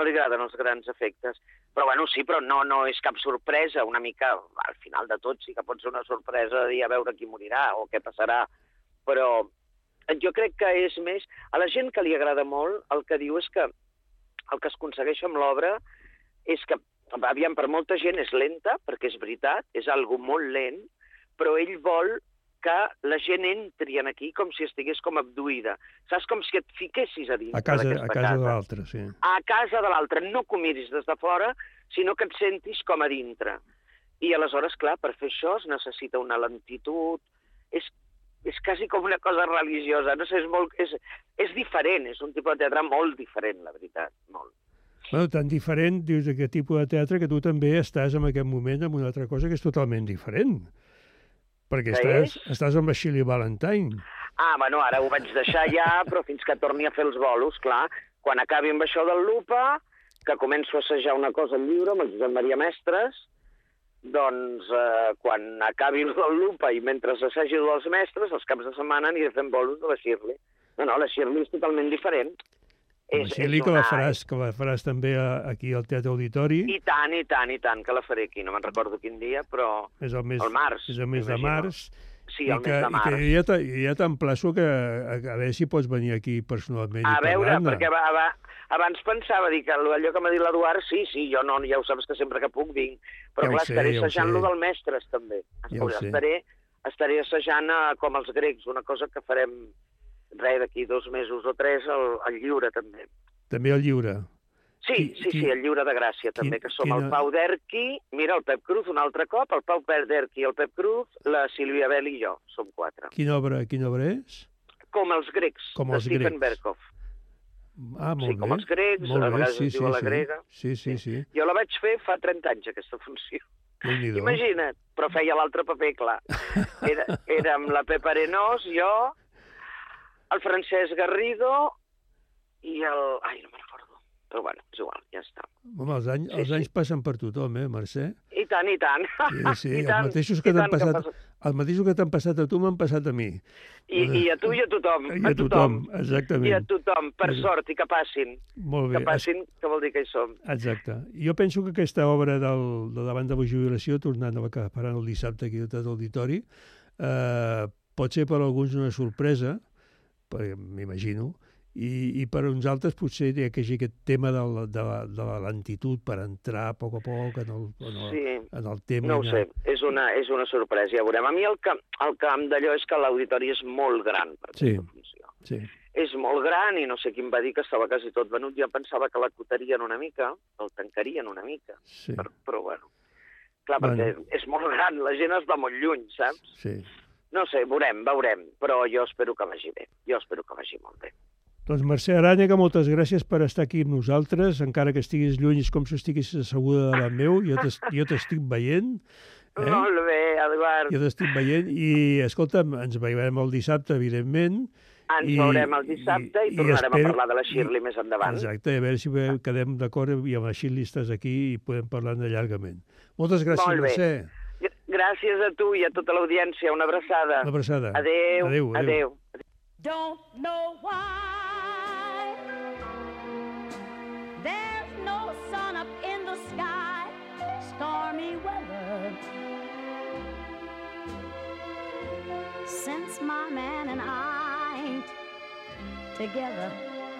Però bueno, sí, però no és cap sorpresa, una mica, al final de tot sí que pot ser una sorpresa de dir a veure qui morirà o què passarà, però jo crec que és més... A la gent que li agrada molt, el que diu és que el que es aconsegueix amb l'obra és que, aviam, per molta gent és lenta, perquè és veritat, és algo molt lent, però ell vol que la gent entri aquí com si estigués com abduïda. Saps? Com si et fiquessis a dintre d'aquesta casa. A casa de l'altre, sí. A casa de l'altre. No que ho miris des de fora, sinó que et sentis com a dintre. I aleshores, clar, per fer això es necessita una lentitud. És quasi com una cosa religiosa. No sé, és diferent, és un tipus de teatre molt diferent, la veritat, molt. Bueno, tan diferent, dius, d'aquest tipus de teatre, que tu també estàs en aquest moment amb una altra cosa que és totalment diferent. Perquè estàs amb la Shirley Valentine. Bueno, ara ho vaig deixar ja, però fins que torni a fer els bolos, clar. Quan acabi amb això del Lupa, que començo a assajar una cosa al llibre amb el Josep Maria Mestres, doncs quan acabi el del Lupa i mentre assagi dels Mestres, els caps de setmana aniré fent bolos de la Shirley. No, la Shirley és totalment diferent. La Shirley que la faràs també aquí al Teatre Auditori. I tant, que la faré aquí. No me'n recordo quin dia, però el març. És el mes de març. Sí, el mes de març. I ja t'emplaço a veure si pots venir aquí personalment. A veure, perquè abans pensava dir que allò que m'ha dit l'Eduard, sí, jo no, ja ho saps que sempre que puc vinc. Però clar, estaré assajant-lo del Mestres, també. Estaré assajant com els grecs, una cosa que farem d'aquí 2 mesos o 3 al Lliure, també. També al Lliure? Sí, el Lliure de Gràcia, també, que som el Pau Derqui, mira, el Pep Cruz un altre cop, el Pau Derqui, el Pep Cruz, la Sílvia Bell i jo, som 4. Quina obra és? Com els grecs, de Stephen Berkoff. Molt bé. Com els grecs, a vegades es diu a la grega. Sí. Jo la vaig fer fa 30 anys, aquesta funció. Imagina't, però feia l'altre paper, clar. Era amb la Pepa Arenós, jo, el Francesc Garrido i el... Ai, no me'n recordo. Però bueno, és igual, ja està. Home, els anys passen per tothom, Mercè? I tant. Sí, els mateixos que t'han passat a tu m'han passat a mi. I a tu i a tothom. I a tothom, exactament. I a tothom, per sort, i que passin. Molt bé. Que passin, que vol dir que hi som. Exacte. Jo penso que aquesta obra de Davant de la jubilació, tornant a la que faran el dissabte aquí al Teatre Auditori, pot ser per alguns una sorpresa, m'imagino, i per uns altres potser hi ha que hagi aquest tema de la lentitud per entrar a poc a poc en el tema. No ho sé, és una sorpresa, ja veurem. A mi el que em d'allò és que l'auditori és molt gran per aquesta funció. Sí. És molt gran i no sé qui em va dir que estava quasi tot venut. Jo pensava que l'acotarien una mica, el tancarien una mica, però bueno. Clar, perquè és molt gran, la gent està molt lluny, saps? Sí. No sé, veurem, però jo espero que vagi bé. Jo espero que vagi molt bé. Doncs Mercè Arànega, moltes gràcies per estar aquí amb nosaltres, encara que estiguis lluny, és com si estiguis asseguda davant meu, jo t'estic veient. Molt bé, Eduard. Jo t'estic veient i, escolta'm, ens veiem el dissabte, evidentment. Ens veurem el dissabte i tornarem a parlar de la Shirley més endavant. Exacte, a veure si quedem d'acord i amb la Shirley estàs aquí i podem parlar-ne llargament. Moltes gràcies, Mercè. Gràcies a tu i a tota l'audiència. Una abraçada. Una abraçada. Adéu. Don't know why there's no sun up in the sky, stormy weather, since my man and I ain't together.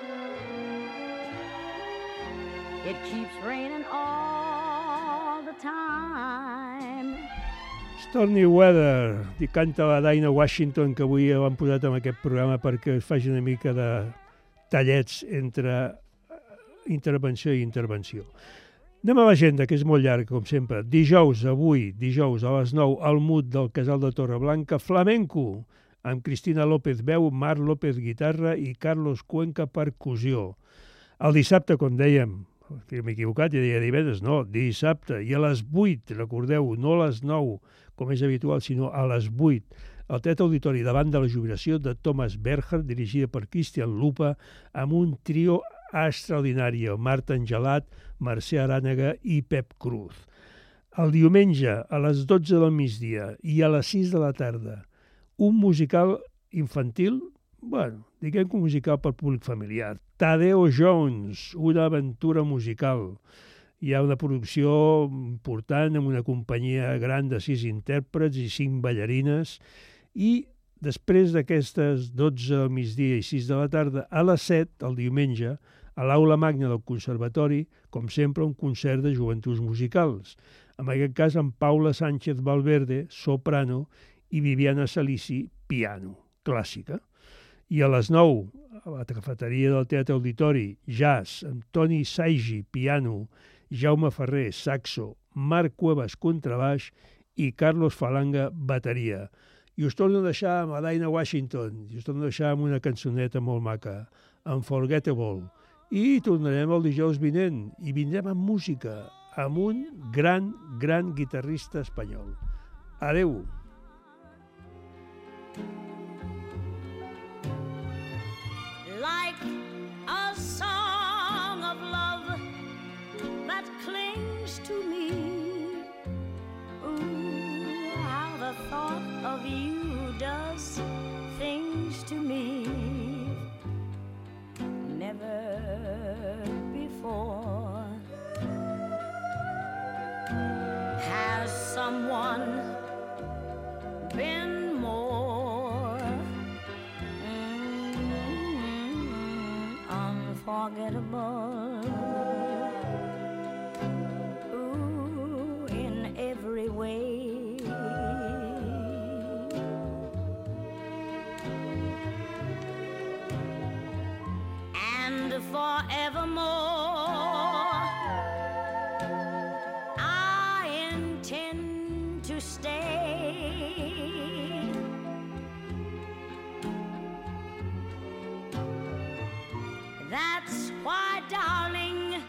It keeps raining all the time. Stormy Weather, i canta la Dinah Washington, que avui l'han posat en aquest programa perquè es faci una mica de tallets entre intervenció i intervenció. Anem a l'agenda, que és molt llarga, com sempre. Dijous a les 9, al MUT del Casal de Torreblanca, Flamenco, amb Cristina López veu, Marc López guitarra i Carlos Cuenca percussió. El dissabte, com dèiem, que m'he equivocat, ja deia divendres, no, dissabte, i a les 8, recordeu, no a les 9, com és habitual, sinó a les 8, al Teatre Auditori davant de la jubilació de Thomas Berger, dirigida per Cristian Lupa, amb un trio extraordinari, Marta Angelat, Mercè Arànega i Pep Cruz. El diumenge, a les 12 del migdia i a les 6 de la tarda, un musical infantil, diguem que un musical per públic familiar. Tadeo Jones, una aventura musical. Hi ha una producció important amb una companyia gran de 6 intèrprets i 5 ballarines i després d'aquestes 12 del migdia i 6 de la tarda, a les 7, el diumenge, a l'Aula Magna del Conservatori, com sempre, un concert de joventuts musicals. En aquest cas, amb Paula Sánchez Valverde, soprano, i Viviana Salici, piano, clàssica. I a les 9, a la cafeteria del Teatre Auditori, jazz, amb Toni Saigi, piano, Jaume Ferrer, saxo, Marc Cuevas, contrabaix i Carlos Falanga, bateria. I us torno a deixar amb Adaina Washington, i us torno a deixar amb una cançoneta molt maca, Unforgettable. I tornarem el dijous vinent, i vindrem amb música, amb un gran, gran guitarrista espanyol. Adeu! Like a song of love that clings to me. Ooh, how the thought of you does things to me. Never before has someone been more unforgettable. Ooh, in every way. And forevermore, I intend to stay. That's why, darling,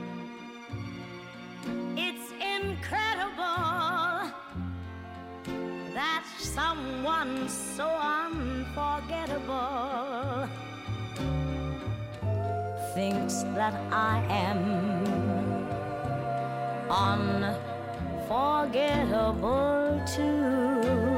it's incredible that someone so unforgettable thinks that I am unforgettable too.